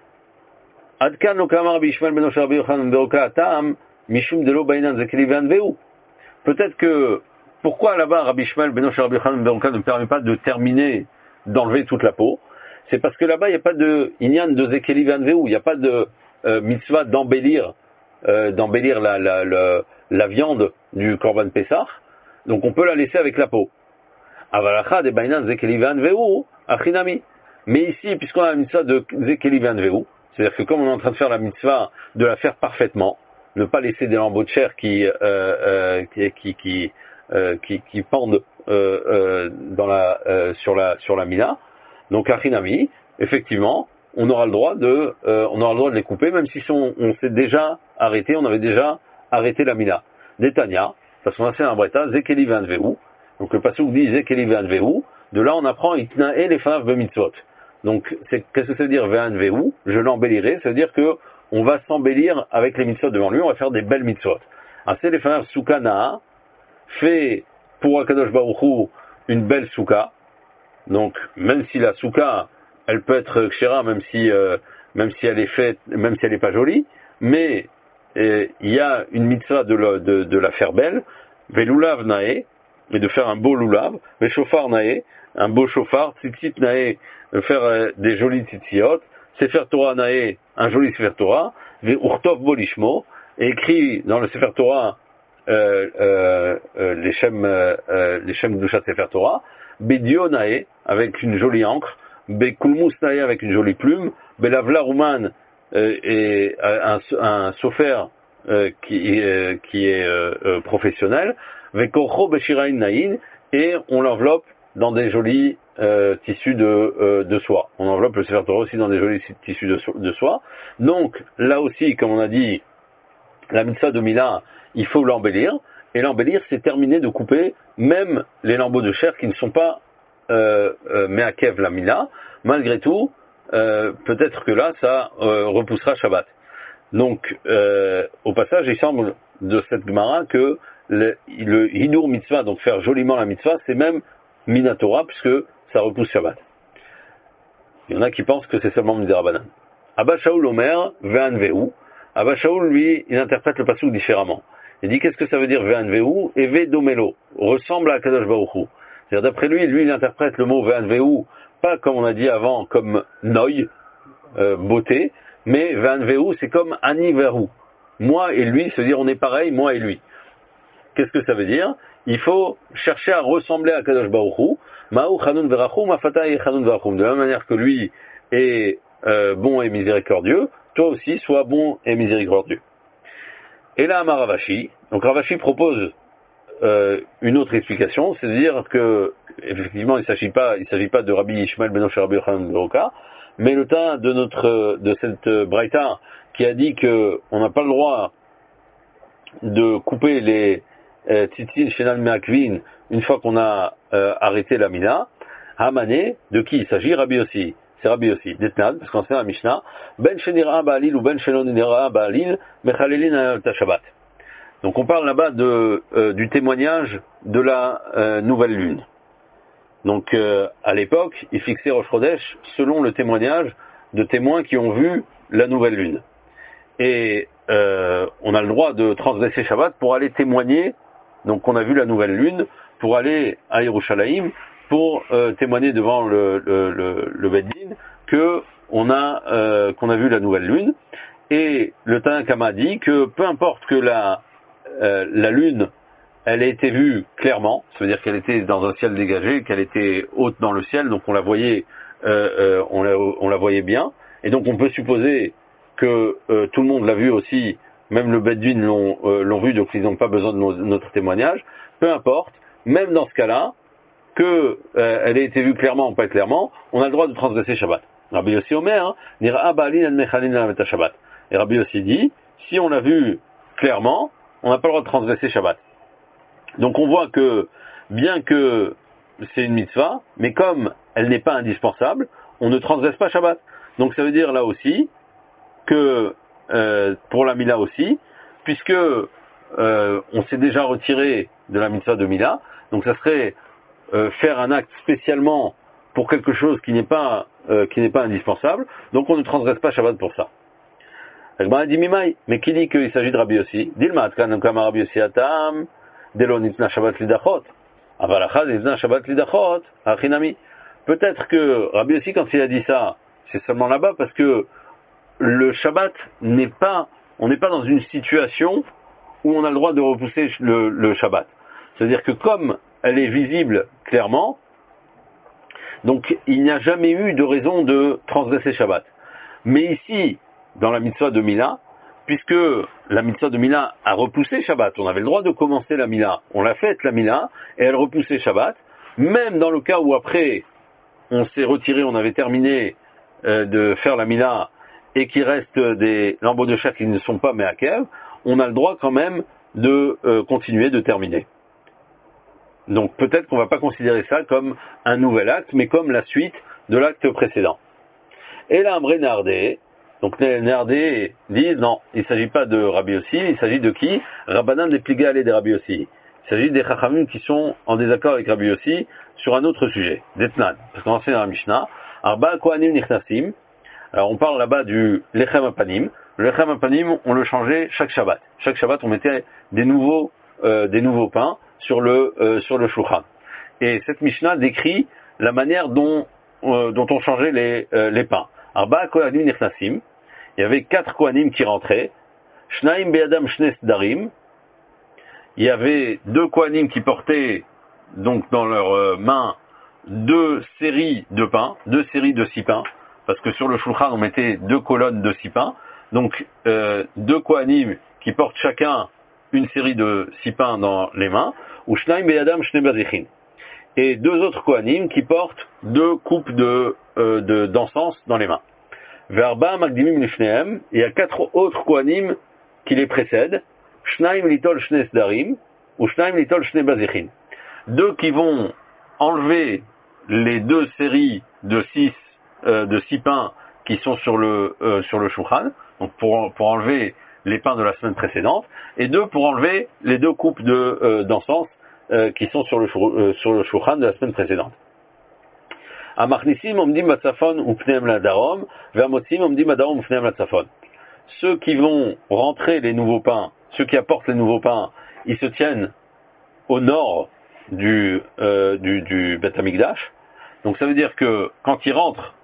Adkan lo kama Rabbi Ishmael ben Rabbi Yochanan ben Beroka atam, Mishum de lo bainan zekeli ve'anveu. Peut-être que, pourquoi là-bas Rabbi Ishmael ben Yoshua Rabbi Yochanan ben Beroka ne permet pas de terminer, d'enlever toute la peau? C'est parce que là-bas il n'y a pas de inyan de zekeli ve'anveu, il n'y a pas de mitzvah d'embellir la viande du Korban Pessah, donc on peut la laisser avec la peau. Avalacha de bainan zekeli ve'anveu, achinami. Mais ici, puisqu'on a la mitzvah de zekeli ve'anveu, c'est-à-dire que comme on est en train de faire la mitzvah de la faire parfaitement, ne pas laisser des lambeaux de chair qui pendent sur la mina. Donc Achinami, effectivement, on aura le droit de les couper, même si on s'est déjà arrêté, on avait déjà arrêté la mina. Détania, parce qu'on a fait un breta, Zekeli Ve'anveu. Donc le pasuk dit Zekeli Ve'anveu. De là, on apprend Itnae les fanav bemitzvot. Donc, qu'est-ce que ça veut dire Ve'anveu? Je l'embellirai, ça veut dire que on va s'embellir avec les mitzvot devant lui, on va faire des belles mitzvot. Assez les fanav Soukana fait pour Akadosh Baruch Hu une belle souka. Donc, même si la souka, elle peut être kshera, même si elle est faite, même si elle n'est pas jolie, mais il y a une mitzvah de la faire belle, velulav nae, et de faire un beau lulav, veshofar nae, un beau chauffard, tzitzit nae, de faire des jolis tzitziot, sefer Torah nae, un joli sefer Torah, ve'urtov bolishmo, et écrit dans le sefer Torah les shem gdushat sefer Torah, bedio nae, avec une jolie encre, bekulmus nae, avec une jolie plume, belavla rouman, et un sofer qui est professionnel, vekorcho beshirain naïn, et on l'enveloppe dans des jolis tissus de soie. On enveloppe le Sefer Torah aussi dans des jolis tissus de soie. Donc, là aussi, comme on a dit, la mitzvah de Mila, il faut l'embellir. Et l'embellir, c'est terminer de couper même les lambeaux de chair qui ne sont pas meakev la Mila. Malgré tout, peut-être que là, ça repoussera Shabbat. Donc, au passage, il semble de cette Gemara que le Hidur mitzvah, donc faire joliment la mitzvah, c'est même Minatora, puisque ça repousse Shabbat. Il y en a qui pensent que c'est seulement Midirabanan. Abba Shaul Omer, Ve'anveu. Abba Shaul, lui, il interprète le pasuk différemment. Il dit qu'est-ce que ça veut dire Ve'anveu? Eve domelo, ressemble à Kadosh Baruch Hu. C'est-à-dire d'après lui, il interprète le mot Ve'anveu, pas comme on a dit avant, comme Noy, beauté, mais Ve'anveu, c'est comme Ani Veru. Moi et lui, c'est-à-dire on est pareil, moi et lui. Qu'est-ce que ça veut dire? Il faut chercher à ressembler à Kadosh Baruch Hu. Ma'u chanun verachum, afata ye chanun verachum. De la même manière que lui est bon et miséricordieux, toi aussi sois bon et miséricordieux. Et là, Amar Ravashi. Donc Ravashi propose une autre explication, c'est-à-dire que effectivement il s'agit pas de Rabbi Ishmael ben Osher Rabbi Yochanan ben Beroka, mais le temps de cette braïta qui a dit que on n'a pas le droit de couper les tzitzin shenal me'akvin une fois qu'on a arrêté la mina, Hamane, de qui il s'agit? Rabbi Yossi. C'est Rabbi Yossi, Detnad, parce qu'on sait la Mishnah, ben shenira ba'alil ou ben shenonira ba'alil, mechalelin al Shabbat. Donc on parle là-bas du témoignage de la nouvelle lune. Donc à l'époque, ils fixaient Rosh Chodesh selon le témoignage de témoins qui ont vu la nouvelle lune. Et on a le droit de transgresser Shabbat pour aller témoigner, donc on a vu la nouvelle lune, pour aller à Yerushalayim, pour témoigner devant le Beddin qu'on a vu la nouvelle lune. Et le Tanna Kama dit que peu importe que la lune, elle a été vue clairement, ça veut dire qu'elle était dans un ciel dégagé, qu'elle était haute dans le ciel, donc on la voyait bien, et donc on peut supposer que tout le monde l'a vu aussi, même le Bedouin l'ont vu, donc ils n'ont pas besoin de notre témoignage. Peu importe, même dans ce cas-là, que elle ait été vue clairement ou pas clairement, on a le droit de transgresser Shabbat. Rabbi Yossi Omer, Nira Baalin al Mechalin al Shabbat. Et Rabbi Yossi dit, si on l'a vu clairement, on n'a pas le droit de transgresser Shabbat. Donc on voit que, bien que c'est une mitzvah, mais comme elle n'est pas indispensable, on ne transgresse pas Shabbat. Donc ça veut dire là aussi que pour la Mila aussi, puisque on s'est déjà retiré de la mitzvah de Mila, donc ça serait faire un acte spécialement pour quelque chose qui n'est pas indispensable, donc on ne transgresse pas Shabbat pour ça. Agmara dit Mimai, mais qui dit qu'il s'agit de Rabbi Yossi? Dilma atkan kama Rabbi Yossi atam delo nitna Shabbat lidachot, aval achad nitna Shabbat lidachot achinami. Peut-être que Rabbi Yossi, quand il a dit ça, c'est seulement là-bas parce que le Shabbat on n'est pas dans une situation où on a le droit de repousser le Shabbat. C'est-à-dire que comme elle est visible clairement, donc il n'y a jamais eu de raison de transgresser Shabbat. Mais ici, dans la mitzvah de Mila, puisque la mitzvah de Mila a repoussé Shabbat, on avait le droit de commencer la Mila, on l'a faite la Mila, et elle repoussait Shabbat, même dans le cas où après, on s'est retiré, on avait terminé de faire la Mila, et qu'il reste des lambeaux de chair qui ne sont pas Me'akev, on a le droit quand même de continuer, de terminer. Donc peut-être qu'on ne va pas considérer ça comme un nouvel acte, mais comme la suite de l'acte précédent. Et là, Amré Nardé, donc les Nardé disent non, il ne s'agit pas de Rabbi Yossi, il s'agit de qui? Rabbanan des Pligalé des Rabbi Yossi. Il s'agit des Chachamim qui sont en désaccord avec Rabbi Yossi sur un autre sujet, d'Etnan. Parce qu'on enseigne dans la Mishnah, Arba Kohanim Nichnasim. Alors on parle là-bas du Lechem Apanim. Le Lechem Apanim, on le changeait chaque Shabbat. Chaque Shabbat, on mettait des nouveaux pains sur le Shulchan. Et cette Mishnah décrit la manière dont on changeait les pains. Arba Kohanim Nichnasim. Il y avait 4 Kohanim qui rentraient. Shnaim Be'adam Shnes Darim. Il y avait 2 Kohanim qui portaient donc dans leurs mains 2 séries de pains, 2 séries de 6 pains. Parce que sur le Shulchan, on mettait 2 colonnes de 6 pains. Donc 2 Kohanim qui portent chacun une série de 6 pains dans les mains. Ou Shnaim Be'adam Shne Bazichin. Et 2 autres Kohanim qui portent 2 coupes d'encens dans les mains. Verba Magdimim Lifnehem, il y a 4 autres Kohanim qui les précèdent. Shnaim Litol Shne Sdarim, ou Shnaim Litol Shne Bazichin. 2 qui vont enlever les 2 séries de 6 pains qui sont sur le Shulchan, donc pour enlever les pains de la semaine précédente, et 2 pour enlever les 2 coupes d'encens qui sont sur le Shulchan de la semaine précédente. Amachnisim omdim batzafon upneem la darom, ve'amotsim omdim badarom upneem la tzafon. Ceux qui vont rentrer les nouveaux pains, ceux qui apportent les nouveaux pains, ils se tiennent au nord du Beth Amikdash. Donc ça veut dire que quand ils rentrent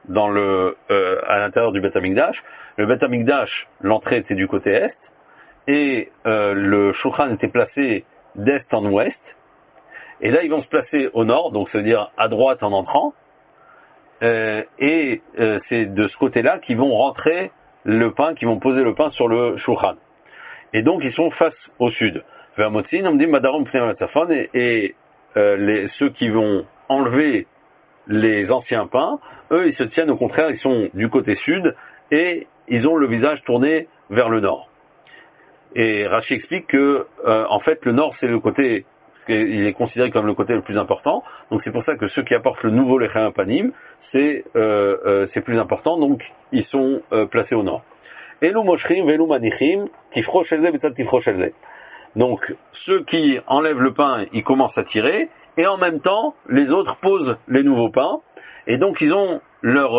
à l'intérieur du Beth Amikdash, le Beth Amikdash, l'entrée était du côté est, et le Shulchan était placé d'est en ouest. Et là, ils vont se placer au nord, donc ça veut dire à droite en entrant. Et c'est de ce côté-là qu'ils vont rentrer le pain, qu'ils vont poser le pain sur le Shulchan. Et donc, ils sont face au sud. Et ceux qui vont enlever les anciens pains, eux, ils se tiennent au contraire, ils sont du côté sud et ils ont le visage tourné vers le nord. Et Rashi explique que, en fait, le nord, c'est le côté, il est considéré comme le côté le plus important. Donc, c'est pour ça que ceux qui apportent le nouveau Lechem Apanim, c'est plus important. Donc, ils sont placés au nord. Elu moshrim velu manichim tifro shelze betzad tifro shelze. Donc, ceux qui enlèvent le pain, ils commencent à tirer, et en même temps, les autres posent les nouveaux pains, et donc ils ont leur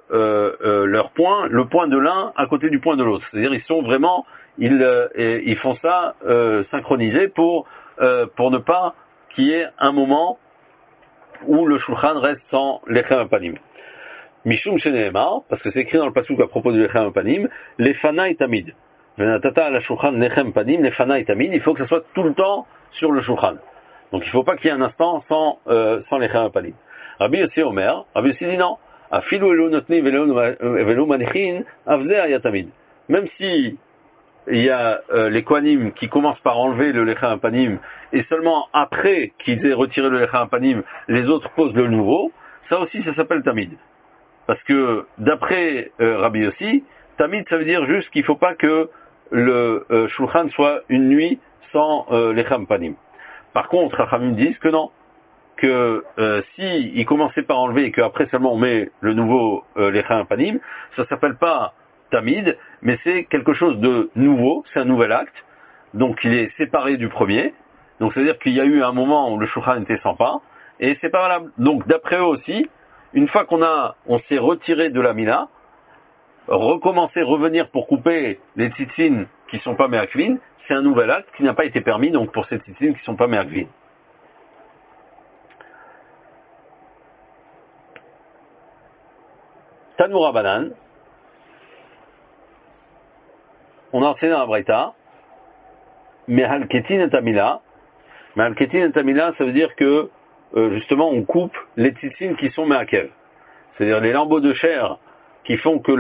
point, le point de l'un à côté du point de l'autre. C'est-à-dire, ils sont vraiment, ils font ça synchronisé pour ne pas qu'il y ait un moment où le shulchan reste sans lechem apanim. Mishum sheneemar, parce que c'est écrit dans le pasuk à propos du lechem apanim, lefana et tamid. Venatata la shulchan lechem apanim, lefana et tamid. Il faut que ça soit tout le temps sur le shulchan. Donc il ne faut pas qu'il y ait un instant sans lechem apanim. Rabbi Yossi Omer, Rabbi Yossi dit non. Afilu elu notni velu manichin, avze ayatamid. Même si il y a les kohanim qui commencent par enlever le lechem apanim et seulement après qu'ils aient retiré le lechem apanim, les autres posent le nouveau, ça aussi ça s'appelle tamid. Parce que d'après Rabbi Yossi, tamid ça veut dire juste qu'il ne faut pas que le shulchan soit une nuit sans lechem apanim. Par contre, Chachamim disent que non, que si il commençait par enlever et qu'après seulement on met le nouveau lechem apanim, ça s'appelle pas tamid, mais c'est quelque chose de nouveau, c'est un nouvel acte, donc il est séparé du premier, donc c'est-à-dire qu'il y a eu un moment où le shulchan était sans pain, et c'est pas valable. Donc d'après eux aussi, une fois on s'est retiré de la mina, revenir pour couper les tzitzin qui sont pas me'akvin, c'est un nouvel acte qui n'a pas été permis, donc pour ces tzitzin qui sont pas me'akvin. Tanoura Banan, on a enseigné dans la Braïta, Mehalketin et Tamila. Mehalketin et Tamila, ça veut dire que, justement, on coupe les tzitzin qui sont me'akev. C'est-à-dire les lambeaux de chair qui font que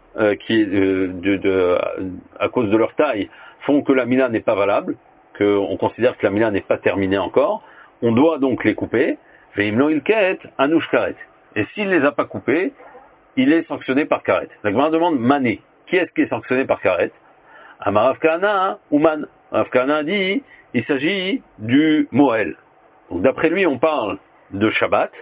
à cause de leur taille, font que la mila n'est pas valable, qu'on considère que la mila n'est pas terminée encore, on doit donc les couper. Veimlo ilket anouch karet. Et s'il ne les a pas coupés, il est sanctionné par karet. La Gemara demande mané. Qui est-ce qui est sanctionné par karet? Amar Rav Kahana, Ouman. Rav Kahana dit, il s'agit du Moël. Donc d'après lui, on parle de Shabbat.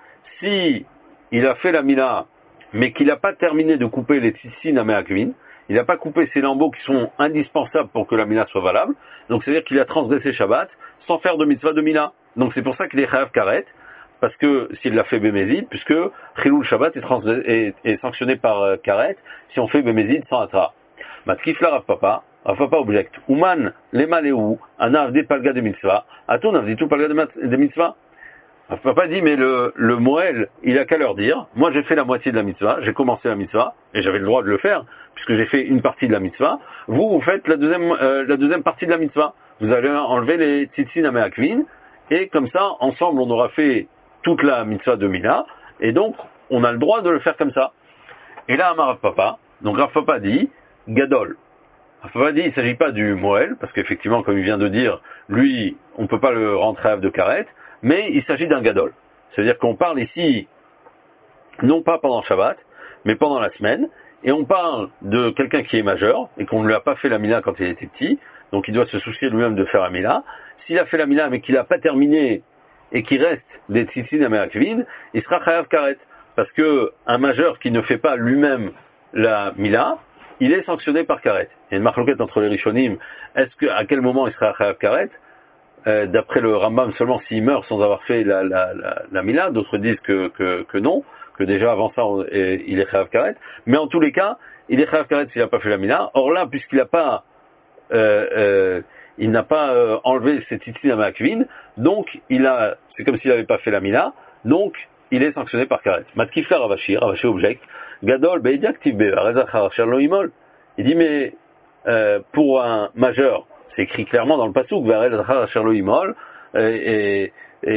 Si il a fait la mila, mais qu'il n'a pas terminé de couper les tzitzin à Me'akvin, il n'a pas coupé ces lambeaux qui sont indispensables pour que la mila soit valable, donc c'est-à-dire qu'il a transgressé Shabbat sans faire de mitzvah de mila. Donc c'est pour ça qu'il est chayav karet, parce que s'il l'a fait bémézid, puisque Chilul Shabbat est sanctionné par karet si on fait bémézid sans atra. Matkifla Rav Papa objecte. Uman lema lehu anav de palga de mitzvah, aton avdi tout palga de mitzvah. Rav Papa dit, mais le Moël, il a qu'à leur dire, moi j'ai fait la moitié de la mitzvah, j'ai commencé la mitzvah, et j'avais le droit de le faire, puisque j'ai fait une partie de la mitzvah. Vous faites la deuxième partie de la mitzvah. Vous allez enlever les tzitzin à Me'akvin, et comme ça, ensemble, on aura fait toute la mitzvah de Mila, et donc, on a le droit de le faire comme ça. Et là, Rav Papa, donc Rav Papa dit, Gadol. Rav Papa dit, il ne s'agit pas du Moël, parce qu'effectivement, comme il vient de dire, lui, on ne peut pas le rentrer à de karet, mais il s'agit d'un Gadol. C'est-à-dire qu'on parle ici, non pas pendant Shabbat, mais pendant la semaine, et on parle de quelqu'un qui est majeur, et qu'on ne lui a pas fait la Mila quand il était petit, donc il doit se soucier lui-même de faire la Mila. S'il a fait la Mila, mais qu'il n'a pas terminé, et qu'il reste des tzitzin à Me'akvin, il sera chayav karet. Parce que un majeur qui ne fait pas lui-même la Mila, il est sanctionné par karet. Il y a une marloquette entre les Rishonim. À quel moment il sera chayav karet? D'après le Rambam, seulement s'il meurt sans avoir fait la Mila. D'autres disent que non, que déjà avant ça, il est chayav karet. Mais en tous les cas, il est chayav karet s'il n'a pas fait la Mila. Or là, puisqu'il n'a pas enlevé ses tzitzin à Me'akvin, donc c'est comme s'il n'avait pas fait la Mila, donc il est sanctionné par karet. Matkifla Ravashi objecte, Gadol be'ediaktiv be'arezachar shalom imol. Il dit, mais pour un majeur, c'est écrit clairement dans le pasuk, ve'arezachar shalom imol, et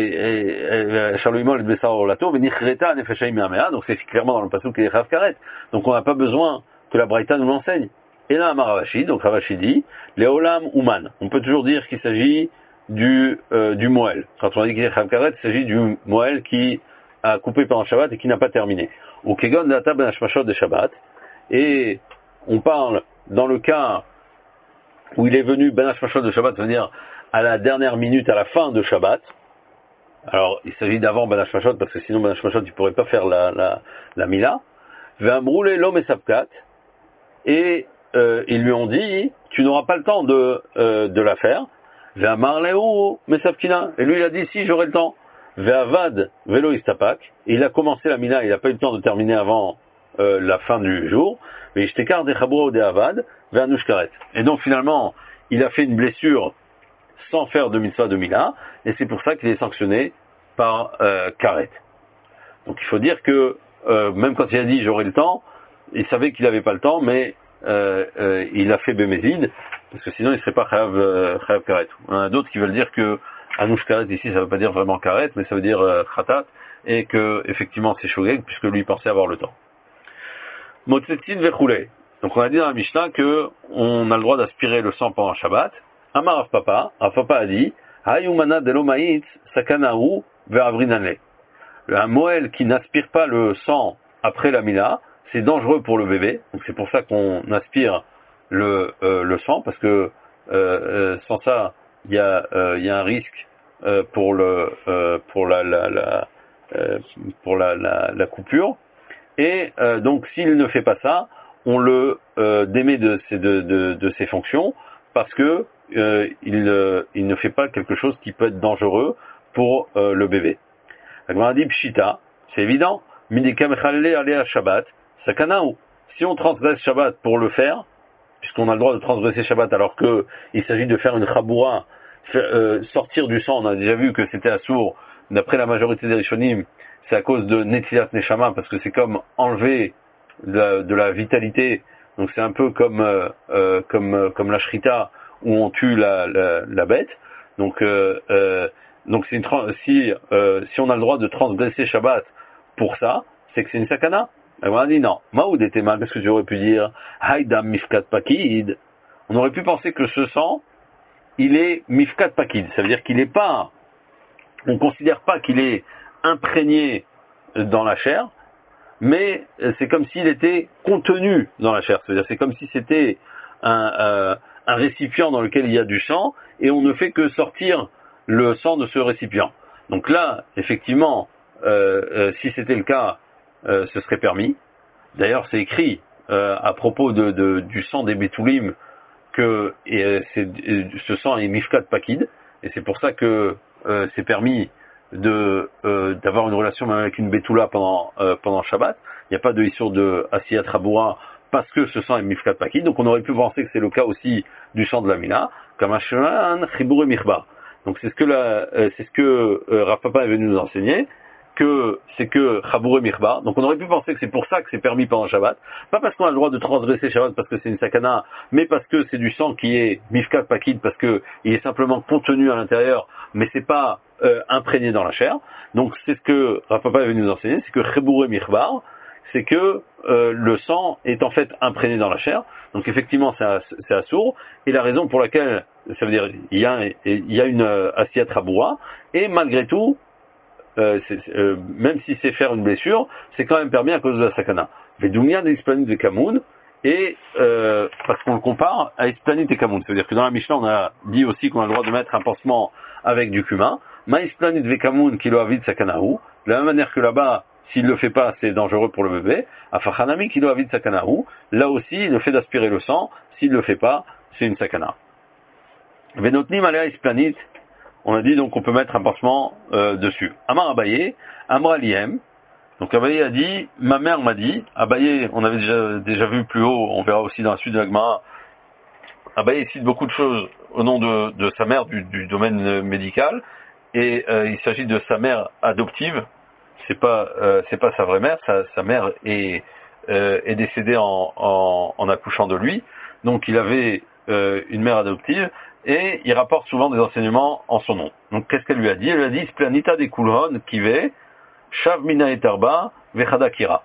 shalom imol et besar olato, ve'nichreta nefeshaim me'amea, donc c'est écrit clairement dans le pasuk qu'il est chayav karet. Donc on n'a pas besoin que la Braïta nous l'enseigne. Et là, Amar Ravashi, donc Ravashi dit, Leolam Uman. On peut toujours dire qu'il s'agit du Moël. Quand on dit qu'il est chayav karet, il s'agit du Moël qui a coupé pendant Shabbat et qui n'a pas terminé. Ou Kegon Data Ben Hashmashot de Shabbat. Et on parle dans le cas où il est venu Ben Hashmashot de Shabbat, c'est-à-dire à la dernière minute, à la fin de Shabbat. Alors, il s'agit d'avant Ben Hashmashot, parce que sinon Ben Hashmashot, il ne pourrait pas faire la Mila. Ve'amroule l'homme et Sabkat. Et ils lui ont dit, tu n'auras pas le temps de la faire. Ve'amar lehu mesavkina. Et lui, il a dit, si, j'aurai le temps. Ve'avad velo istapak. Et il a commencé la Mila, il n'a pas eu le temps de terminer avant la fin du jour. Mais ishtekar de chabro de avad ve'anush karet. Et donc finalement, il a fait une blessure sans faire de mitzvah de Mila, et c'est pour ça qu'il est sanctionné par karet. Donc il faut dire que même quand il a dit j'aurai le temps, il savait qu'il n'avait pas le temps, mais il a fait bémézid, parce que sinon il ne serait pas chayav karet. Il y en a d'autres qui veulent dire que anush karet ici ça ne veut pas dire vraiment karet, mais ça veut dire khatat, et que effectivement c'est shogeg, puisque lui pensait avoir le temps. Motzetzin vechoulé. Donc on a dit dans la Mishnah que on a le droit d'aspirer le sang pendant Shabbat. Amar Rav Papa a dit Hayumana delomaït sakanahu ve'avrinane. Un Moël qui n'aspire pas le sang après la Mila, c'est dangereux pour le bébé. Donc c'est pour ça qu'on aspire le sang, parce que sans ça il y a un risque pour la coupure. Et donc s'il ne fait pas ça, on le démet de ses fonctions, parce que il ne fait pas quelque chose qui peut être dangereux pour le bébé. La Gemara dit Pshita, c'est évident. Shabbat, sakanahu. Si on transgresse Shabbat pour le faire, puisqu'on a le droit de transgresser Shabbat alors que il s'agit de faire une chaboura, sortir du sang, on a déjà vu que c'était assour, d'après la majorité des Rishonim, c'est à cause de Netilat Neshama, parce que c'est comme enlever de la vitalité, donc c'est un peu comme la shrita, où on tue la bête, donc si on a le droit de transgresser Shabbat pour ça, c'est que c'est une sakana, La Gemara dit non. Maoud était mal, qu'est-ce que tu aurais pu dire? Haïdam mifkat pakid. On aurait pu penser que ce sang, il est mifkat pakid. Ça veut dire qu'il n'est pas, on ne considère pas qu'il est imprégné dans la chair, mais c'est comme s'il était contenu dans la chair. C'est-à-dire c'est comme si c'était un récipient dans lequel il y a du sang, et on ne fait que sortir le sang de ce récipient. Donc là, effectivement, si c'était le cas, ce serait permis. D'ailleurs, c'est écrit à propos du sang des Betoulim que ce sang est mifkat pakid, et c'est pour ça que c'est permis d'avoir une relation même avec une Betula pendant Shabbat. Il n'y a pas de issur de Asiyat Raboura parce que ce sang est mifkat pakid. Donc on aurait pu penser que c'est le cas aussi du sang de la Mina, comme Ashran, Chibur et Michbar. Donc c'est ce que Rav Papa est venu nous enseigner, que c'est que Chabour et Michbar. Donc on aurait pu penser que c'est pour ça que c'est permis pendant Shabbat. Pas parce qu'on a le droit de transgresser Shabbat parce que c'est une sakana, mais parce que c'est du sang qui est mifkat pakid, parce que il est simplement contenu à l'intérieur, mais c'est pas imprégné dans la chair. Donc c'est ce que Rav Papa est venu nous enseigner, c'est que Chabour et Michbar, c'est que le sang est en fait imprégné dans la chair. Donc effectivement c'est assourd, et la raison pour laquelle, ça veut dire il y a une asiyat raboura, et malgré tout, même si c'est faire une blessure, c'est quand même permis à cause de la sakana. Vedumia de Isplanit de Kamoun, et parce qu'on le compare à Isplanit et Kamoun. C'est-à-dire que dans la Mishnah, on a dit aussi qu'on a le droit de mettre un pansement avec du cumin. Ma Isplanit de Kamoun qui lo avid sakanahu. De la même manière que là-bas, s'il ne le fait pas, c'est dangereux pour le bébé. Afachanami qui lo avid sakanahu. Là aussi, le fait d'aspirer le sang, s'il ne le fait pas, c'est une sakana. Venotnim alea Isplanit. On a dit donc on peut mettre un pansement dessus. Amar Abaye, Amra Liem. Donc Abaye a dit, ma mère m'a dit, Abaye, on avait déjà vu plus haut, on verra aussi dans la suite de la Gemara. Abaye cite beaucoup de choses au nom de sa mère du domaine médical, et il s'agit de sa mère adoptive. C'est pas sa vraie mère, sa mère est décédée en accouchant de lui. Donc il avait une mère adoptive, et il rapporte souvent des enseignements en son nom. Donc qu'est-ce qu'elle lui a dit? Elle lui a dit Splanita de Kulhon kive, Shav mina etarba, vechada kira.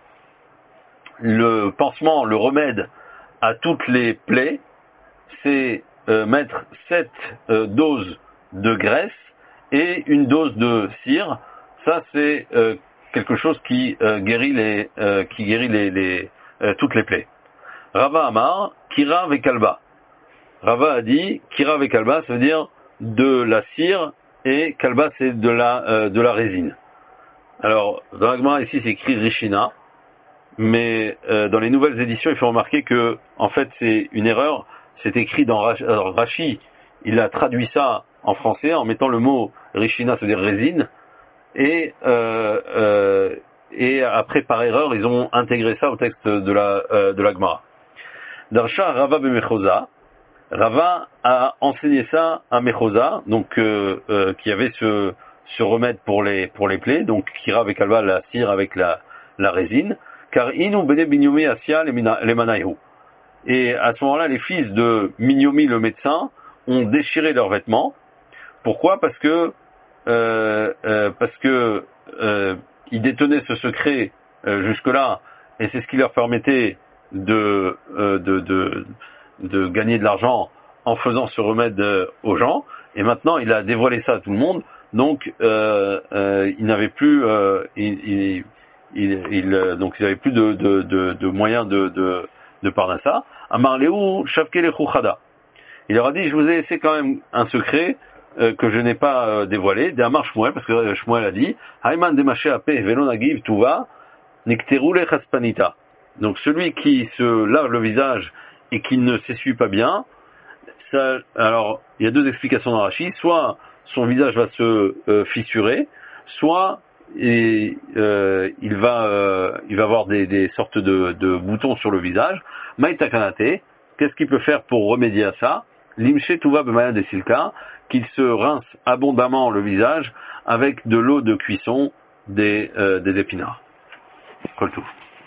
Le pansement, le remède à toutes les plaies, c'est mettre 7 doses de graisse et une dose de cire. Ça c'est quelque chose qui guérit toutes les plaies. Rava Amar, Kira vekalba. Rava a dit, Kira ve kalba, ça veut dire de la cire, et kalba c'est de la résine. Alors, dans la Gemara ici c'est écrit Rishina, mais dans les nouvelles éditions il faut remarquer que, en fait c'est une erreur, c'est écrit dans Rashi, il a traduit ça en français en mettant le mot Rishina, c'est-à-dire résine, et après par erreur ils ont intégré ça au texte de la Gemara. Darsha Rava bemechosa. Rava a enseigné ça à Mechosa, donc qui avait ce remède pour les plaies, donc Kira avec Alba, la cire avec la résine, car Inu bene Binyomi Asia les Manaïhu. Et à ce moment-là, les fils de Minyomi le médecin ont déchiré leurs vêtements. Pourquoi? Parce que ils détenaient ce secret jusque-là, et c'est ce qui leur permettait de gagner de l'argent en faisant ce remède aux gens, et maintenant il a dévoilé ça à tout le monde, donc il n'avait plus donc il n'avait plus de moyens de parnassa. Amarleu shavke lechuchada. Il leur a dit, je vous ai laissé quand même un secret que je n'ai pas dévoilé, d'Amar Shmuel, parce que Shmuel a dit Hayman demaché ape velon agiv tuva nikteru lechaspanita. Donc celui qui se lave le visage et qui ne s'essuie pas bien, ça, alors il y a deux explications dans Rashi, soit son visage va se fissurer, soit il va avoir des sortes de boutons sur le visage. Maïtakanate, qu'est-ce qu'il peut faire pour remédier à ça? Limche tuva bemaya de silka, qu'il se rince abondamment le visage avec de l'eau de cuisson des épinards. Kol tout.